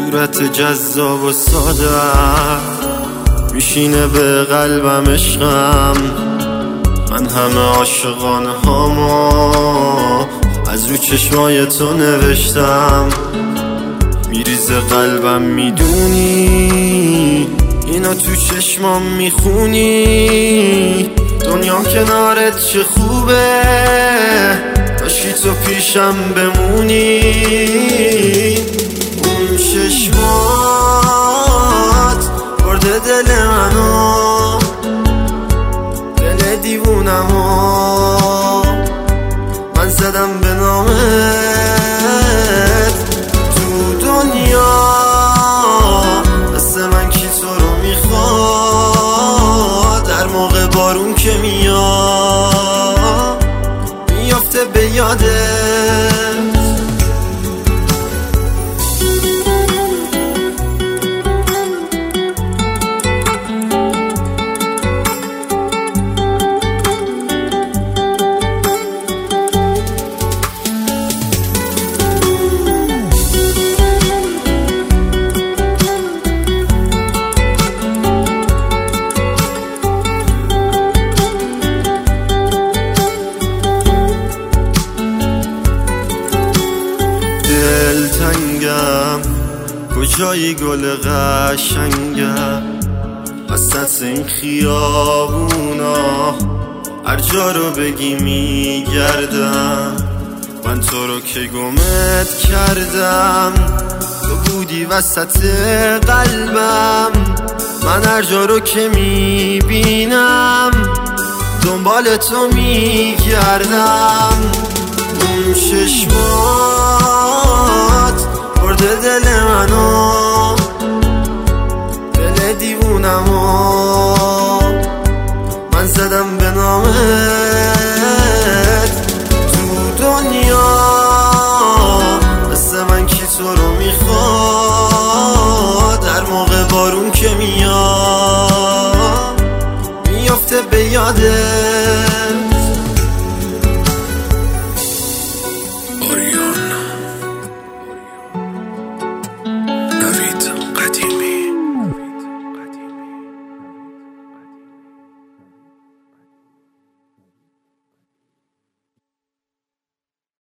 صورت جذاب و ساده میشینه به قلبم عشقم. من همه عاشقانه هامو از رو چشمای تو نوشتم. میریزه قلبم میدونی، اینا تو چشمام میخونی. دنیا کنارت چه خوبه، باشی تو پیشم بمونی. اون چشمات برده دل منو، دل دیوونمو من زدم به نامت. تو دنیا مثل من کی تو رو میخواد، در موقع بارون که میاد میافته به یادت. دلتنگم کجایی گل قشنگم، وسط این خیابونا هر جا رو بگی میگردم. من تو رو که گمت کردم، تو بودی وسط قلبم. من هر جا رو که میبینم دنبال تو میگردم. اون چشمات برده دل منو، دل دیوونمو من زدم به نامت. تو دنیا مثل من کی تو رو میخواد، در موقع بارون که میاد میافته به یادت.